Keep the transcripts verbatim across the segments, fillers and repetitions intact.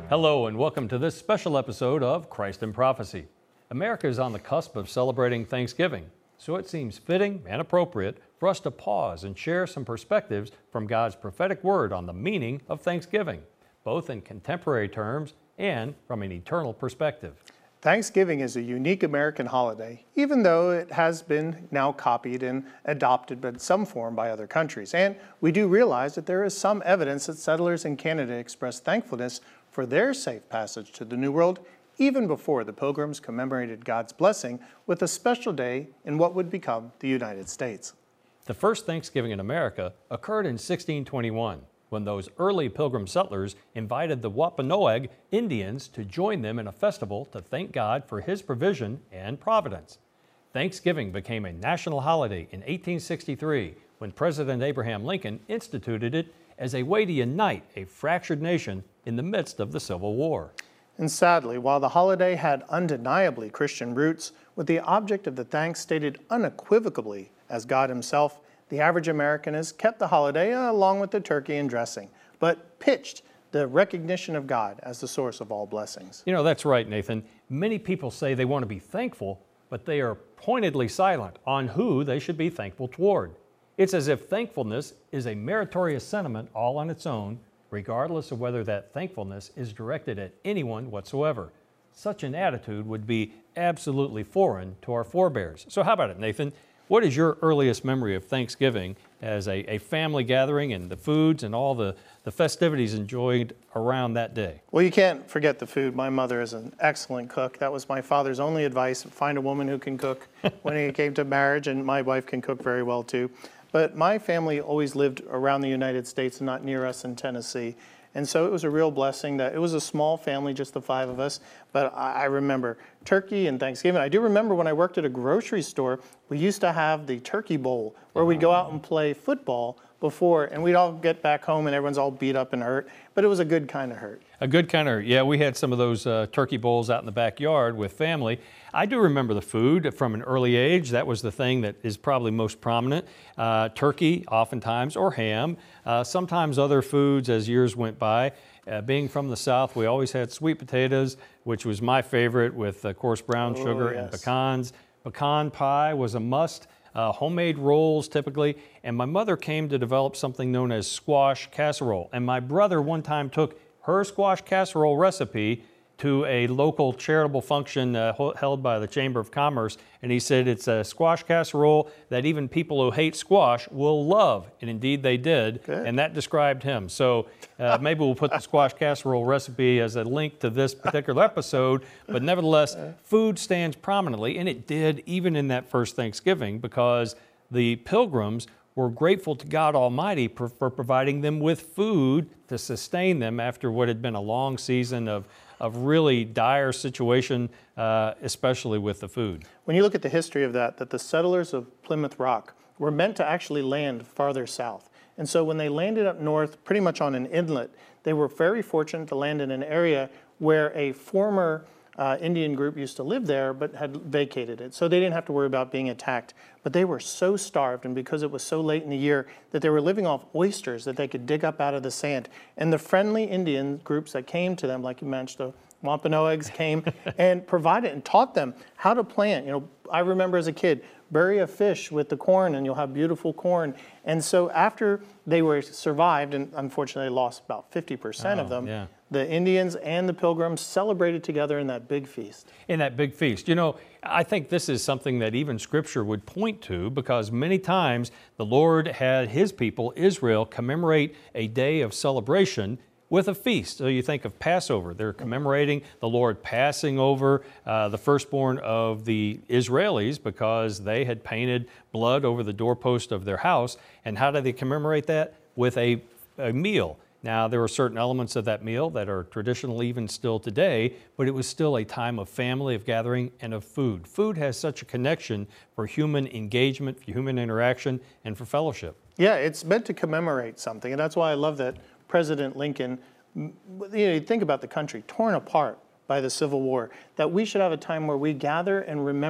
Hello and welcome to this special episode of Christ in Prophecy. America is on the cusp of celebrating Thanksgiving, so it seems fitting and appropriate for us to pause and share some perspectives from God's prophetic word on the meaning of Thanksgiving, both in contemporary terms and from an eternal perspective. Thanksgiving is a unique American holiday, even though it has been now copied and adopted in some form by other countries. And we do realize that there is some evidence that settlers in Canada expressed thankfulness for their safe passage to the New World, even before the Pilgrims commemorated God's blessing with a special day in what would become the United States. The first Thanksgiving in America occurred in sixteen twenty-one, when those early Pilgrim settlers invited the Wampanoag Indians to join them in a festival to thank God for His provision and providence. Thanksgiving became a national holiday in eighteen sixty-three when President Abraham Lincoln instituted it as a way to unite a fractured nation in the midst of the Civil War. And sadly, while the holiday had undeniably Christian roots, with the object of the thanks stated unequivocally as God Himself, the average American has kept the holiday uh, along with the turkey and dressing, but pitched the recognition of God as the source of all blessings. You know, that's right, Nathan. Many people say they want to be thankful, but they are pointedly silent on who they should be thankful toward. It's as if thankfulness is a meritorious sentiment all on its own, regardless of whether that thankfulness is directed at anyone whatsoever. Such an attitude would be absolutely foreign to our forebears. So how about it, Nathan? What is your earliest memory of Thanksgiving as a, a family gathering and the foods and all the, the festivities enjoyed around that day? Well, you can't forget the food. My mother is an excellent cook. That was my father's only advice: find a woman who can cook when it came to marriage, and my wife can cook very well too. But my family always lived around the United States and not near us in Tennessee. And so it was a real blessing that it was a small family, just the five of us. But I remember turkey and Thanksgiving. I do remember when I worked at a grocery store, we used to have the turkey bowl where we'd go out and play football before, and we'd all get back home and everyone's all beat up and hurt. But it was a good kind of hurt. A good kind of, yeah, we had some of those uh, turkey bowls out in the backyard with family. I do remember the food from an early age. That was the thing that is probably most prominent. Uh, turkey, oftentimes, or ham. Uh, sometimes other foods as years went by. Uh, being from the South, we always had sweet potatoes, which was my favorite, with, of course, brown Oh, sugar yes. and pecans. Pecan pie was a must. Uh, homemade rolls typically, and my mother came to develop something known as squash casserole. And my brother one time took her squash casserole recipe to a local charitable function uh, held by the Chamber of Commerce, and he said it's a squash casserole that even people who hate squash will love, and indeed they did. Good. And that described him. So uh, maybe we'll put the squash casserole recipe as a link to this particular episode, but nevertheless, food stands prominently, and it did even in that first Thanksgiving, because the Pilgrims were grateful to God Almighty for, for providing them with food to sustain them after what had been a long season of of really dire situation, uh, especially with the food. When you look at the history of that, that the settlers of Plymouth Rock were meant to actually land farther south. And so when they landed up north, pretty much on an inlet, they were very fortunate to land in an area where a former uh, Indian group used to live there, but had vacated it. So they didn't have to worry about being attacked. But they were so starved, and because it was so late in the year, that they were living off oysters that they could dig up out of the sand. And the friendly Indian groups that came to them, like you mentioned, the Wampanoags came and provided and taught them how to plant. You know, I remember as a kid, bury a fish with the corn and you'll have beautiful corn. And so after they were survived, and unfortunately lost about fifty percent Oh, of them, yeah. the Indians and the Pilgrims celebrated together in that big feast. In that big feast. You know, I think this is something that even Scripture would point to, because many times the Lord had His people, Israel, commemorate a day of celebration with a feast. So you think of Passover. They're commemorating the Lord passing over uh, the firstborn of the Israelis because they had painted blood over the doorpost of their house. And how do they commemorate that? With a, a meal. Now, there were certain elements of that meal that are traditional even still today, but it was still a time of family, of gathering, and of food. Food has such a connection for human engagement, for human interaction, and for fellowship. Yeah, it's meant to commemorate something, and that's why I love that President Lincoln, you know, you think about the country torn apart by the Civil War, that we should have a time where we gather and remember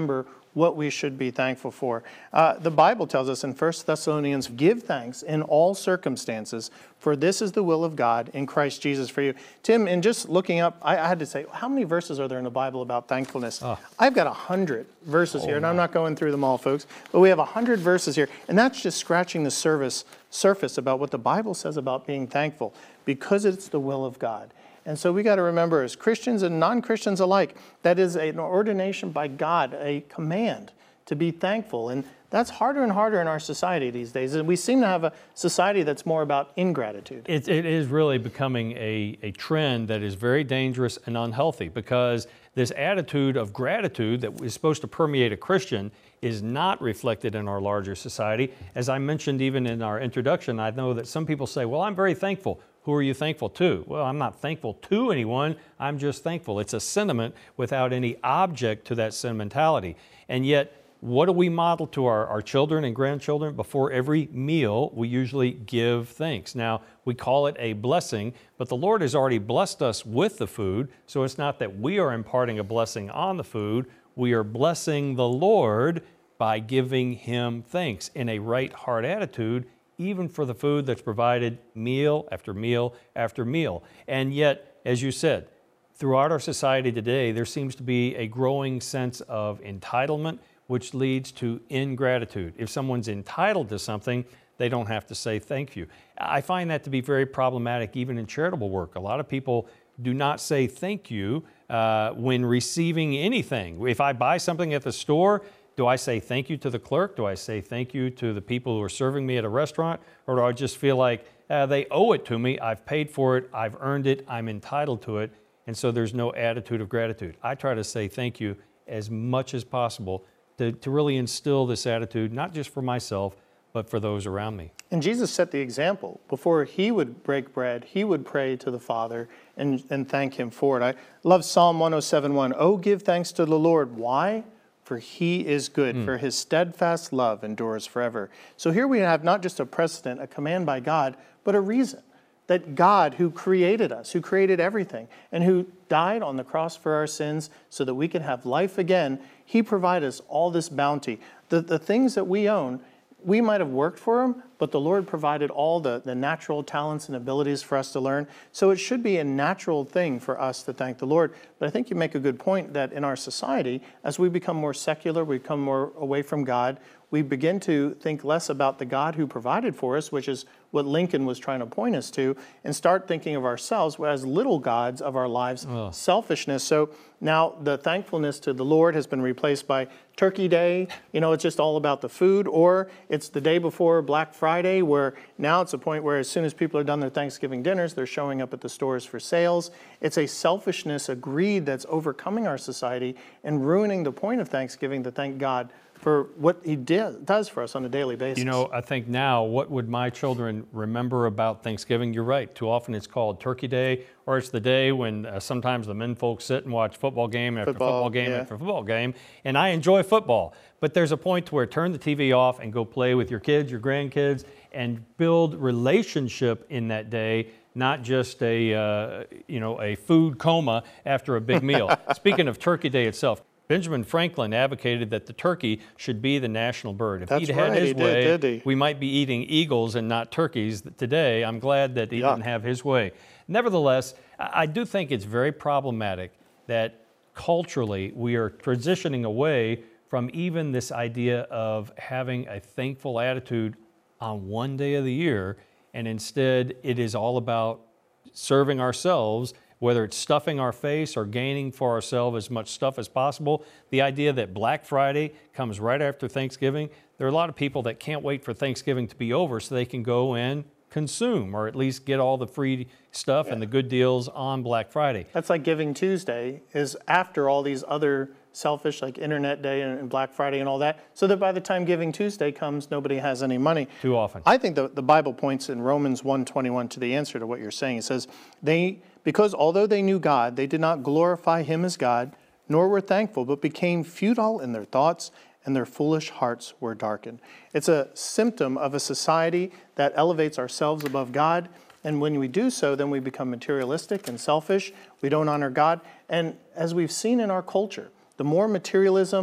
what we should be thankful for. Uh, the Bible tells us in First Thessalonians, give thanks in all circumstances, for this is the will of God in Christ Jesus for you. Tim, in just looking up, I, I had to say, how many verses are there in the Bible about thankfulness? Oh. I've got a hundred verses oh, here, and I'm not going through them all, folks, but we have a hundred verses here, and that's just scratching the surface, surface about what the Bible says about being thankful, because it's the will of God. And so we got to remember, as Christians and non-Christians alike, that is an ordination by God, a command to be thankful. And that's harder and harder in our society these days. And we seem to have a society that's more about ingratitude. It, it is really becoming a, a trend that is very dangerous and unhealthy, because this attitude of gratitude that is supposed to permeate a Christian is not reflected in our larger society. As I mentioned even in our introduction, I know that some people say, well, I'm very thankful. Who are you thankful to? Well, I'm not thankful to anyone. I'm just thankful. It's a sentiment without any object to that sentimentality. And yet, what do we model to our, our children and grandchildren? Before every meal, we usually give thanks. Now, we call it a blessing, but the Lord has already blessed us with the food, so it's not that we are imparting a blessing on the food. We are blessing the Lord by giving Him thanks in a right heart attitude, even for the food that's provided meal after meal after meal. And yet, as you said, throughout our society today, there seems to be a growing sense of entitlement, which leads to ingratitude. If someone's entitled to something, they don't have to say thank you. I find that to be very problematic even in charitable work. A lot of people do not say thank you uh, when receiving anything. If I buy something at the store, do I say thank you to the clerk? Do I say thank you to the people who are serving me at a restaurant? Or do I just feel like uh, they owe it to me, I've paid for it, I've earned it, I'm entitled to it, and so there's no attitude of gratitude? I try to say thank you as much as possible to, to really instill this attitude, not just for myself, but for those around me. And Jesus set the example. Before He would break bread, He would pray to the Father and, and thank Him for it. I love Psalm one oh seven one. Oh, give thanks to the Lord. Why? For He is good, mm. for His steadfast love endures forever. So here we have not just a precedent, a command by God, but a reason. That God, who created us, who created everything, and who died on the cross for our sins so that we can have life again, He provided us all this bounty. The, the things that we own, we might have worked for them, but the Lord provided all the, the natural talents and abilities for us to learn. So it should be a natural thing for us to thank the Lord. But I think you make a good point that in our society, as we become more secular, we become more away from God, we begin to think less about the God who provided for us, which is what Lincoln was trying to point us to, and start thinking of ourselves as little gods of our lives, oh. selfishness. So now the thankfulness to the Lord has been replaced by Turkey Day. You know, it's just all about the food, or it's the day before Black Friday, where now it's a point where as soon as people are done their Thanksgiving dinners, they're showing up at the stores for sales. It's a selfishness, a greed that's overcoming our society and ruining the point of Thanksgiving to thank God for what He did, does for us on a daily basis. You know, I think now, what would my children remember about Thanksgiving? You're right. Too often it's called Turkey Day, or it's the day when uh, sometimes the men folks sit and watch football game after football, football game yeah. after football game. And I enjoy football. But there's a point to where turn the T V off and go play with your kids, your grandkids, and build relationship in that day, not just a, uh, you know, a food coma after a big meal. Speaking of Turkey Day itself, Benjamin Franklin advocated that the turkey should be the national bird. If That's he'd had right, his he did, way, did he? we might be eating eagles and not turkeys today. I'm glad that he Yuck. didn't have his way. Nevertheless, I I do think it's very problematic that culturally we are transitioning away from even this idea of having a thankful attitude on one day of the year, and instead it is all about serving ourselves, whether it's stuffing our face or gaining for ourselves as much stuff as possible. The idea that Black Friday comes right after Thanksgiving, there are a lot of people that can't wait for Thanksgiving to be over so they can go and consume, or at least get all the free stuff yeah. and the good deals on Black Friday. That's like Giving Tuesday is after all these other selfish, like Internet Day and Black Friday and all that, so that by the time Giving Tuesday comes, nobody has any money. Too often. I think the, the Bible points in Romans one twenty-one to the answer to what you're saying. It says, they, because although they knew God, they did not glorify Him as God, nor were thankful, but became futile in their thoughts, and their foolish hearts were darkened. It's a symptom of a society that elevates ourselves above God, and when we do so, then we become materialistic and selfish. We don't honor God, and as we've seen in our culture, the more materialism,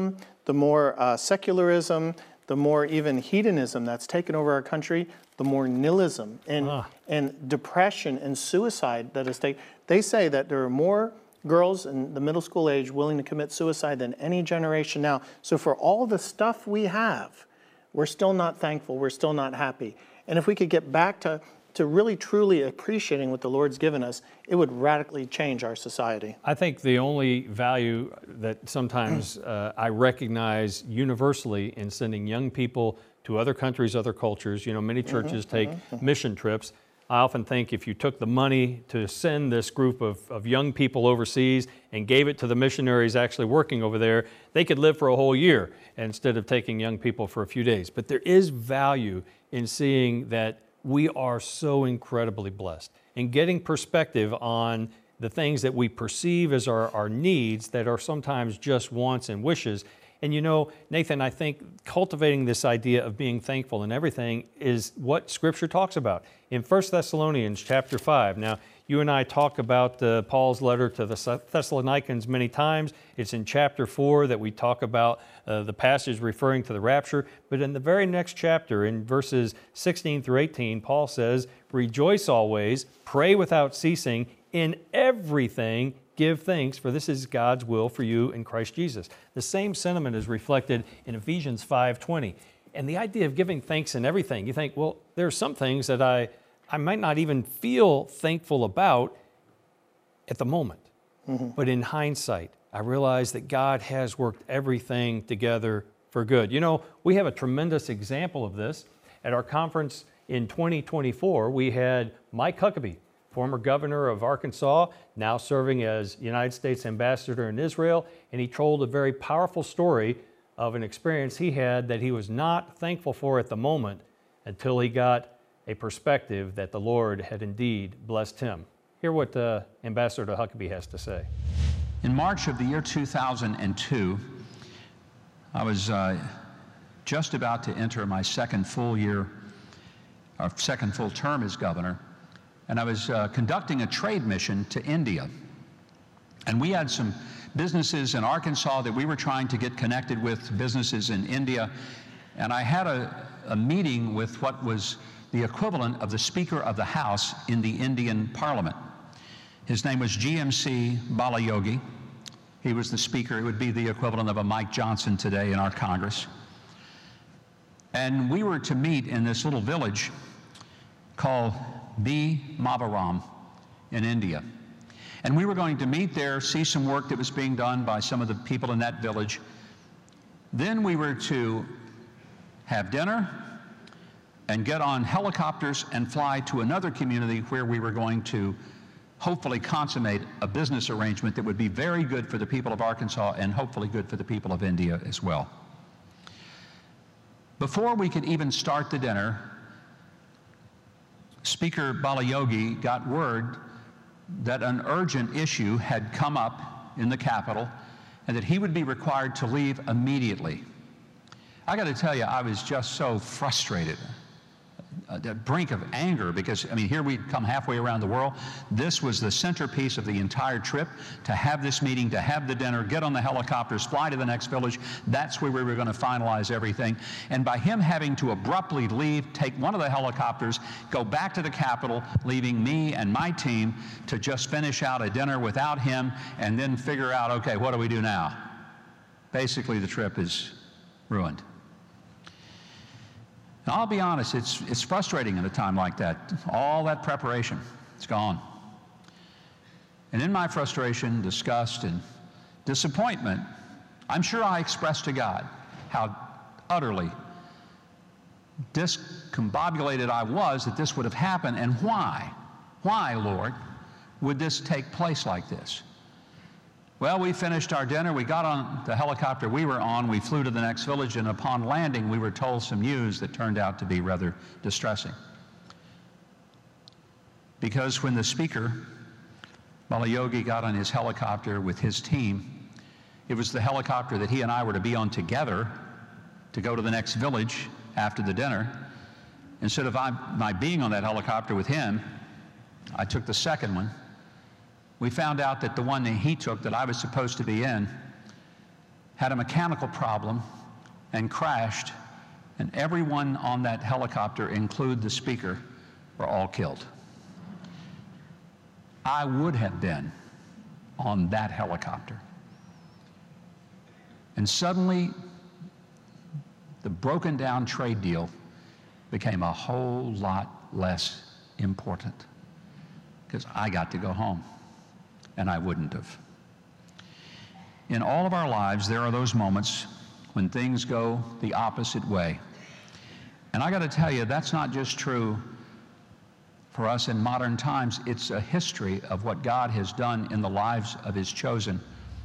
the more uh, secularism, the more even hedonism that's taken over our country, the more nihilism and, ah. and depression and suicide that is taken. They say that there are more girls in the middle school age willing to commit suicide than any generation now. So for all the stuff we have, we're still not thankful, we're still not happy. And if we could get back to, to really truly appreciating what the Lord's given us, it would radically change our society. I think the only value that sometimes uh, I recognize universally in sending young people to other countries, other cultures, you know, many churches mm-hmm, take mm-hmm. mission trips. I often think if you took the money to send this group of, of young people overseas and gave it to the missionaries actually working over there, they could live for a whole year instead of taking young people for a few days. But there is value in seeing that we are so incredibly blessed and getting perspective on the things that we perceive as our, our needs that are sometimes just wants and wishes. And you know, Nathan, I think cultivating this idea of being thankful in everything is what Scripture talks about. In First Thessalonians chapter five, now you and I talk about uh, Paul's letter to the Thessalonians many times. It's in chapter four that we talk about uh, the passage referring to the rapture. But in the very next chapter, in verses sixteen through eighteen, Paul says, "Rejoice always, pray without ceasing, in everything give thanks, for this is God's will for you in Christ Jesus." The same sentiment is reflected in Ephesians five twenty. And the idea of giving thanks in everything, you think, well, there are some things that I, I might not even feel thankful about at the moment. Mm-hmm. But in hindsight, I realize that God has worked everything together for good. You know, we have a tremendous example of this. At our conference in twenty twenty-four, we had Mike Huckabee, former governor of Arkansas, now serving as United States ambassador in Israel, and he told a very powerful story of an experience he had that he was not thankful for at the moment until he got a perspective that the Lord had indeed blessed him. Hear what uh, Ambassador Huckabee has to say. In March of the year two thousand two, I was uh, just about to enter my second full year, or second full term as governor, and I was uh, conducting a trade mission to India. And we had some businesses in Arkansas that we were trying to get connected with, businesses in India. And I had a, a meeting with what was the equivalent of the Speaker of the House in the Indian Parliament. His name was G M C Balayogi. He was the Speaker. It would be the equivalent of a Mike Johnson today in our Congress. And we were to meet in this little village called Bhimavaram in India. And we were going to meet there, see some work that was being done by some of the people in that village. Then we were to have dinner and get on helicopters and fly to another community where we were going to hopefully consummate a business arrangement that would be very good for the people of Arkansas and hopefully good for the people of India as well. Before we could even start the dinner, Speaker Balayogi got word that an urgent issue had come up in the Capitol and that he would be required to leave immediately. I got to tell you, I was just so frustrated, at the brink of anger, because, I mean, here we'd come halfway around the world. This was the centerpiece of the entire trip, to have this meeting, to have the dinner, get on the helicopters, fly to the next village. That's where we were going to finalize everything. And by him having to abruptly leave, take one of the helicopters, go back to the Capitol, leaving me and my team to just finish out a dinner without him and then figure out, okay, what do we do now? Basically, the trip is ruined. Now, I'll be honest, it's, it's frustrating at a time like that. All that preparation, it's gone. And in my frustration, disgust, and disappointment, I'm sure I expressed to God how utterly discombobulated I was that this would have happened, and why? Why, Lord, would this take place like this? Well, we finished our dinner, we got on the helicopter we were on, we flew to the next village, and upon landing we were told some news that turned out to be rather distressing. Because when the Speaker, Balayogi, got on his helicopter with his team, it was the helicopter that he and I were to be on together to go to the next village after the dinner. Instead of I, my being on that helicopter with him, I took the second one. We found out that the one that he took that I was supposed to be in had a mechanical problem and crashed, and everyone on that helicopter, include the speaker, were all killed. I would have been on that helicopter. And suddenly, the broken down trade deal became a whole lot less important because I got to go home, and I wouldn't have. In all of our lives, there are those moments when things go the opposite way. And I got to tell you, that's not just true for us in modern times. It's a history of what God has done in the lives of His chosen.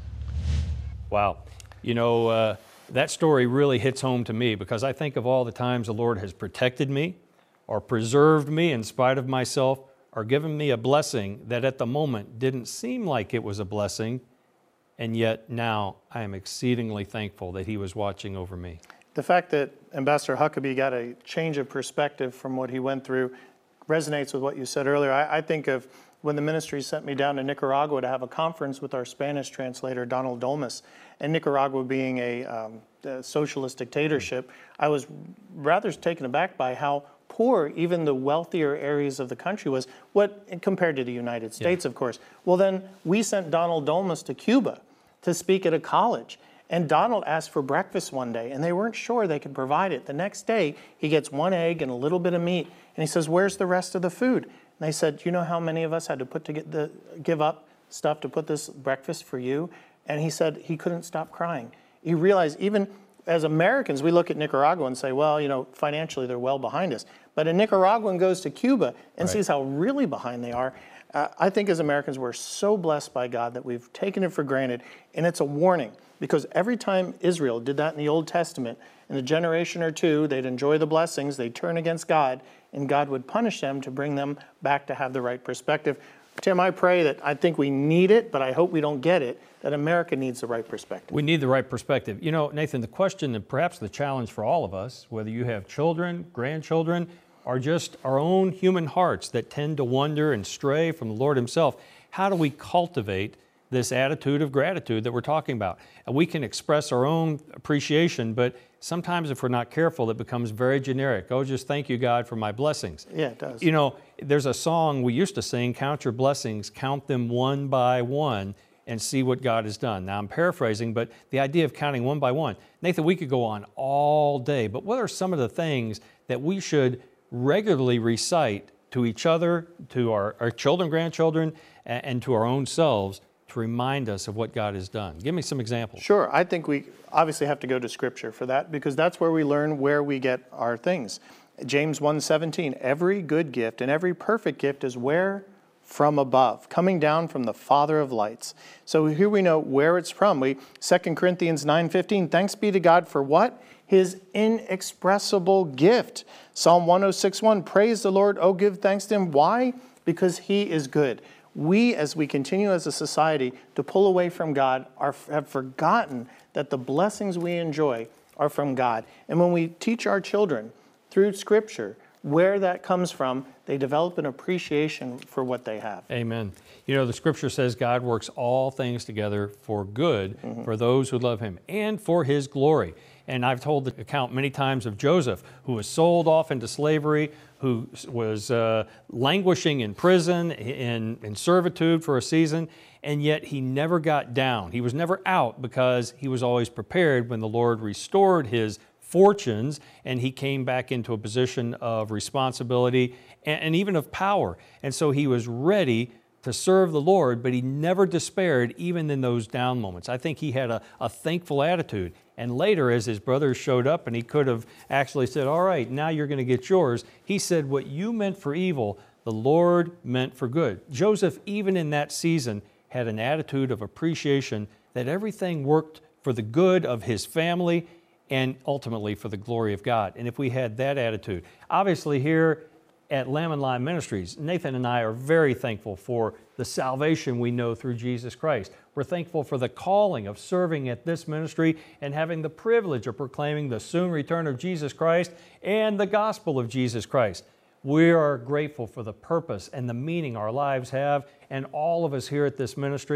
Wow. You know, uh, that story really hits home to me because I think of all the times the Lord has protected me or preserved me in spite of myself or given me a blessing that at the moment didn't seem like it was a blessing, and yet now I am exceedingly thankful that He was watching over me. The fact that Ambassador Huckabee got a change of perspective from what he went through resonates with what you said earlier. I, I think of when the ministry sent me down to Nicaragua to have a conference with our Spanish translator, Donald Dolmas, and Nicaragua being a, um, a socialist dictatorship, I was rather taken aback by how poor even the wealthier areas of the country was, what compared to the United States, yeah. of course. Well, then we sent Donald Dolmas to Cuba to speak at a college. And Donald asked for breakfast one day, and they weren't sure they could provide it. The next day, he gets one egg and a little bit of meat, and he says, "Where's the rest of the food?" And they said, "You know how many of us had to put to get the give up stuff to put this breakfast for you?" And he said he couldn't stop crying. He realized even as Americans, we look at Nicaragua and say, well, you know, financially they're well behind us. But a Nicaraguan goes to Cuba and right. sees how really behind they are. Uh, I think as Americans, we're so blessed by God that we've taken it for granted, and it's a warning. Because every time Israel did that in the Old Testament, in a generation or two, they'd enjoy the blessings, they'd turn against God, and God would punish them to bring them back to have the right perspective. Tim, I pray that I think we need it, but I hope we don't get it, that America needs the right perspective. We need the right perspective. You know, Nathan, the question and perhaps the challenge for all of us, whether you have children, grandchildren, or just our own human hearts that tend to wander and stray from the Lord Himself, how do we cultivate this attitude of gratitude that we're talking about? And we can express our own appreciation, but sometimes if we're not careful, it becomes very generic. Oh, just thank you, God, for my blessings. Yeah, it does. You know, there's a song we used to sing, count your blessings, count them one by one, and see what God has done. Now, I'm paraphrasing, but the idea of counting one by one. Nathan, we could go on all day, but what are some of the things that we should regularly recite to each other, to our, our children, grandchildren, and, and to our own selves to remind us of what God has done? Give me some examples. Sure. I think we obviously have to go to Scripture for that because that's where we learn where we get our things. James one seventeen, every good gift and every perfect gift is where? From above, coming down from the Father of lights. So here we know where it's from. We Second Corinthians nine fifteen, thanks be to God for what? His inexpressible gift. Psalm one oh six one, praise the Lord, oh give thanks to Him. Why? Because He is good. We, as we continue as a society to pull away from God, are, have forgotten that the blessings we enjoy are from God. And when we teach our children through Scripture where that comes from, they develop an appreciation for what they have. Amen. You know, the Scripture says God works all things together for good mm-hmm. for those who love Him and for His glory. And I've told the account many times of Joseph, who was sold off into slavery, who was uh, languishing in prison, in, in servitude for a season, and yet he never got down. He was never out because he was always prepared when the Lord restored his fortunes and he came back into a position of responsibility and, and even of power. And so he was ready to serve the Lord, but he never despaired even in those down moments. I think he had a, a thankful attitude. And later, as his brothers showed up and he could have actually said, all right, now you're going to get yours, he said, what you meant for evil, the Lord meant for good. Joseph, even in that season, had an attitude of appreciation that everything worked for the good of his family and ultimately for the glory of God. And if we had that attitude, obviously here at Lamb and Lion Ministries, Nathan and I are very thankful for the salvation we know through Jesus Christ. We're thankful for the calling of serving at this ministry and having the privilege of proclaiming the soon return of Jesus Christ and the gospel of Jesus Christ. We are grateful for the purpose and the meaning our lives have, and all of us here at this ministry.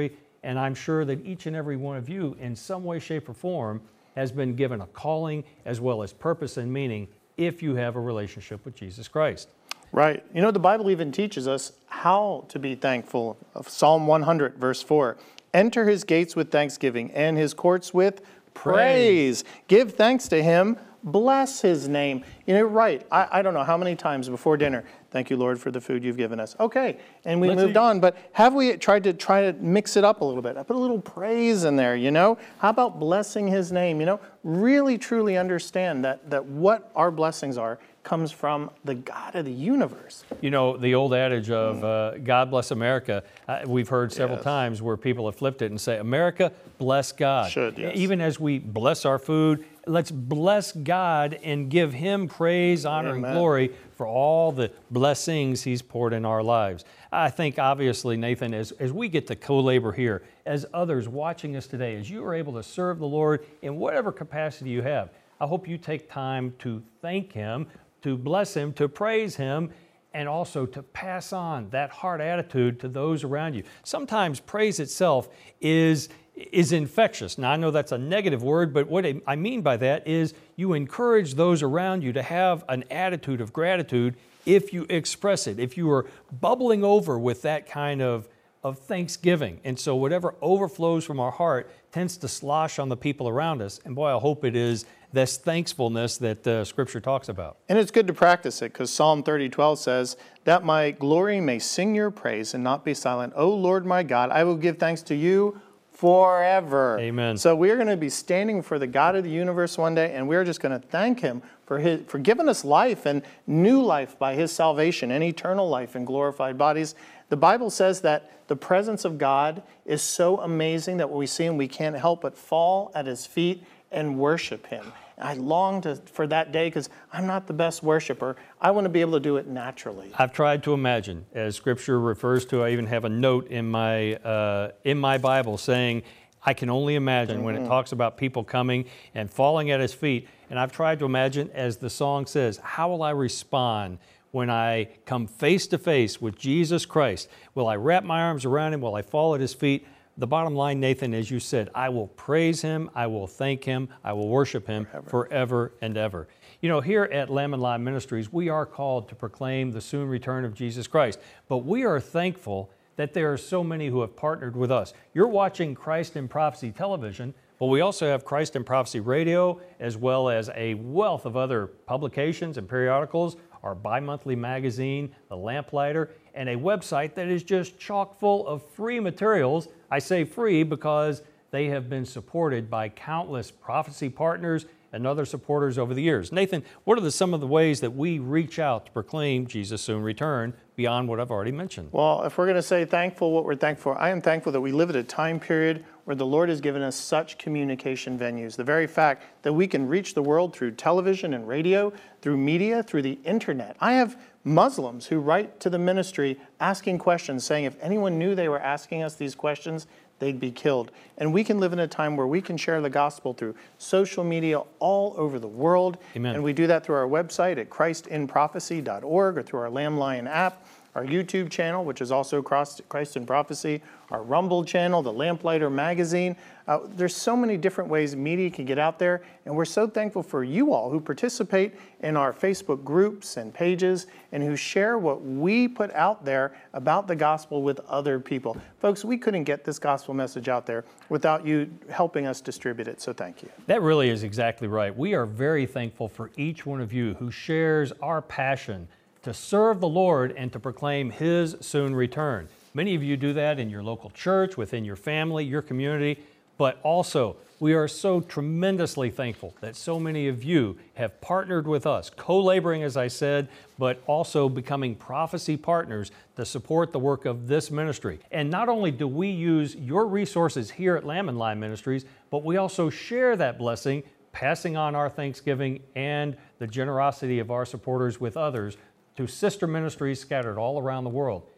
And I'm sure that each and every one of you, in some way, shape, or form, has been given a calling as well as purpose and meaning if you have a relationship with Jesus Christ. Right. You know, the Bible even teaches us how to be thankful. Of Psalm one hundred, verse four. Enter his gates with thanksgiving and his courts with praise. praise. Give thanks to him. Bless his name. You know, right. I, I don't know how many times before dinner, thank you, Lord, for the food you've given us. Okay. And we Let's moved eat. on. But have we tried to try to mix it up a little bit? I put a little praise in there, you know? How about blessing his name? You know, really, truly understand that, that what our blessings are comes from the God of the universe. You know, the old adage of uh, God bless America, uh, we've heard several Yes. times where people have flipped it and say, America, bless God. Should, yes. Even as we bless our food, let's bless God and give him praise, honor, Amen. and glory for all the blessings he's poured in our lives. I think obviously, Nathan, as, as we get to co-labor here, as others watching us today, as you are able to serve the Lord in whatever capacity you have, I hope you take time to thank him, to bless him, to praise him, and also to pass on that heart attitude to those around you. Sometimes praise itself is, is infectious. Now, I know that's a negative word, but what I mean by that is you encourage those around you to have an attitude of gratitude if you express it, if you are bubbling over with that kind of, of thanksgiving. And so whatever overflows from our heart tends to slosh on the people around us. And boy, I hope it is this thankfulness that uh, Scripture talks about. And it's good to practice it because Psalm thirty twelve says, that my glory may sing your praise and not be silent. O Lord my God, I will give thanks to you forever. Amen. So we're going to be standing for the God of the universe one day, and we're just going to thank him for his for giving us life and new life by his salvation and eternal life in glorified bodies. The Bible says that the presence of God is so amazing that when we see him, we can't help but fall at his feet and worship him. I long to, for that day because I'm not the best worshiper. I want to be able to do it naturally. I've tried to imagine, as Scripture refers to, I even have a note in my, uh, in my Bible saying, I can only imagine mm-hmm. when it talks about people coming and falling at his feet. And I've tried to imagine, as the song says, how will I respond when I come face to face with Jesus Christ? Will I wrap my arms around him? Will I fall at his feet? The bottom line, Nathan, as you said, I will praise him, I will thank him, I will worship him forever, forever and ever. You know, here at Lamb and Lion Ministries, we are called to proclaim the soon return of Jesus Christ, but we are thankful that there are so many who have partnered with us. You're watching Christ in Prophecy television, but we also have Christ in Prophecy radio, as well as a wealth of other publications and periodicals, our bi-monthly magazine, The Lamplighter, and a website that is just chock full of free materials. I say free because they have been supported by countless prophecy partners and other supporters over the years. Nathan, what are the, some of the ways that we reach out to proclaim Jesus' soon return beyond what I've already mentioned? Well, if we're going to say thankful, what we're thankful for, I am thankful that we live at a time period where the Lord has given us such communication venues. The very fact that we can reach the world through television and radio, through media, through the internet. I have Muslims who write to the ministry asking questions, saying if anyone knew they were asking us these questions, they'd be killed. And we can live in a time where we can share the gospel through social media all over the world. Amen. And we do that through our website at christ in prophecy dot org or through our Lamb Lion app, our YouTube channel, which is also Christ in Prophecy, our Rumble channel, the Lamplighter magazine. Uh, there's so many different ways media can get out there, and we're so thankful for you all who participate in our Facebook groups and pages and who share what we put out there about the gospel with other people. Folks, we couldn't get this gospel message out there without you helping us distribute it, so thank you. That really is exactly right. We are very thankful for each one of you who shares our passion to serve the Lord and to proclaim his soon return. Many of you do that in your local church, within your family, your community, but also we are so tremendously thankful that so many of you have partnered with us, co-laboring, as I said, but also becoming prophecy partners to support the work of this ministry. And not only do we use your resources here at Lamb and Lion Ministries, but we also share that blessing, passing on our thanksgiving and the generosity of our supporters with others to sister ministries scattered all around the world.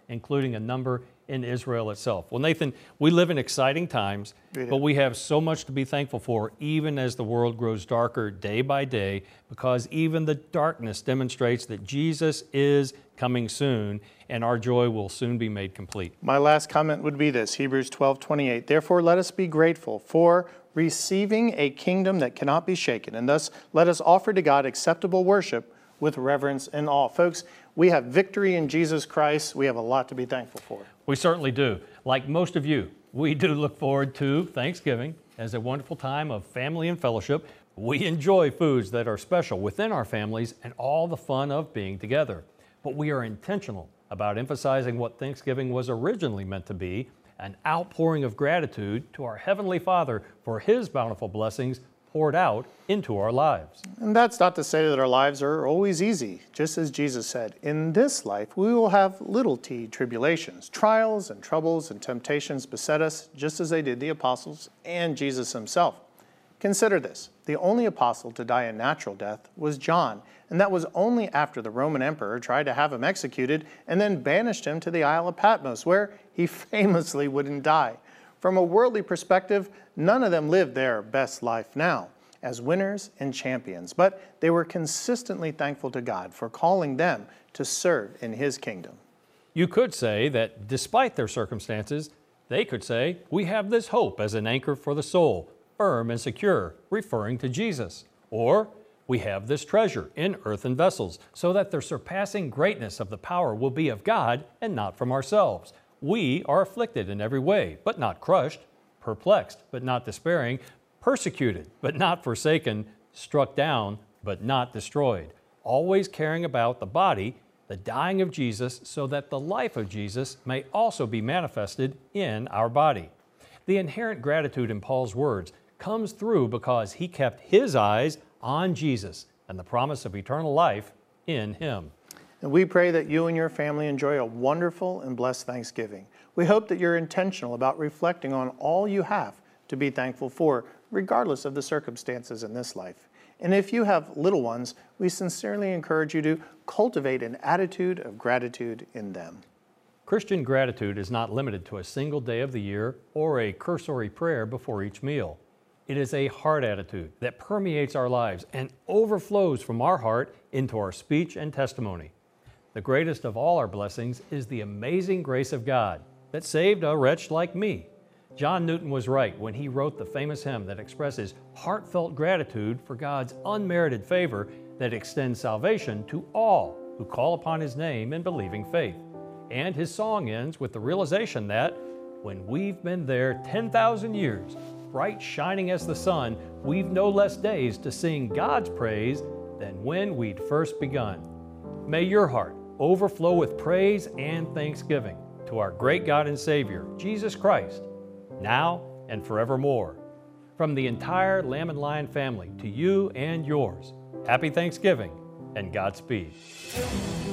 including a number in Israel itself. Well, Nathan, we live in exciting times, but we have so much to be thankful for, even as the world grows darker day by day, because even the darkness demonstrates that Jesus is coming soon, and our joy will soon be made complete. My last comment would be this, Hebrews twelve twenty-eight. Therefore, let us be grateful for receiving a kingdom that cannot be shaken, and thus let us offer to God acceptable worship with reverence and awe. Folks, we have victory in Jesus Christ. We have a lot to be thankful for. We certainly do. Like most of you, we do look forward to Thanksgiving as a wonderful time of family and fellowship. We enjoy foods that are special within our families and all the fun of being together. But we are intentional about emphasizing what Thanksgiving was originally meant to be, an outpouring of gratitude to our Heavenly Father for His bountiful blessings poured out into our lives. And that's not to say that our lives are always easy. Just as Jesus said, in this life we will have little t tribulations, trials and troubles and temptations beset us, just as they did the apostles and Jesus himself. Consider this, the only apostle to die a natural death was John, and that was only after the Roman emperor tried to have him executed and then banished him to the Isle of Patmos, where he famously wouldn't die. From a worldly perspective, none of them lived their best life now as winners and champions, but they were consistently thankful to God for calling them to serve in His kingdom. You could say that despite their circumstances, they could say, we have this hope as an anchor for the soul, firm and secure, referring to Jesus. Or, we have this treasure in earthen vessels, so that the surpassing greatness of the power will be of God and not from ourselves. We are afflicted in every way, but not crushed, perplexed, but not despairing, persecuted, but not forsaken, struck down, but not destroyed, always caring about the body, the dying of Jesus, so that the life of Jesus may also be manifested in our body. The inherent gratitude in Paul's words comes through because he kept his eyes on Jesus and the promise of eternal life in Him. And we pray that you and your family enjoy a wonderful and blessed Thanksgiving. We hope that you're intentional about reflecting on all you have to be thankful for, regardless of the circumstances in this life. And if you have little ones, we sincerely encourage you to cultivate an attitude of gratitude in them. Christian gratitude is not limited to a single day of the year or a cursory prayer before each meal. It is a heart attitude that permeates our lives and overflows from our heart into our speech and testimony. The greatest of all our blessings is the amazing grace of God that saved a wretch like me. John Newton was right when he wrote the famous hymn that expresses heartfelt gratitude for God's unmerited favor that extends salvation to all who call upon His name in believing faith. And his song ends with the realization that when we've been there ten thousand years, bright shining as the sun, we've no less days to sing God's praise than when we'd first begun. May your heart overflow with praise and thanksgiving to our great God and Savior, Jesus Christ, now and forevermore. From the entire Lamb and Lion family to you and yours, happy Thanksgiving and Godspeed.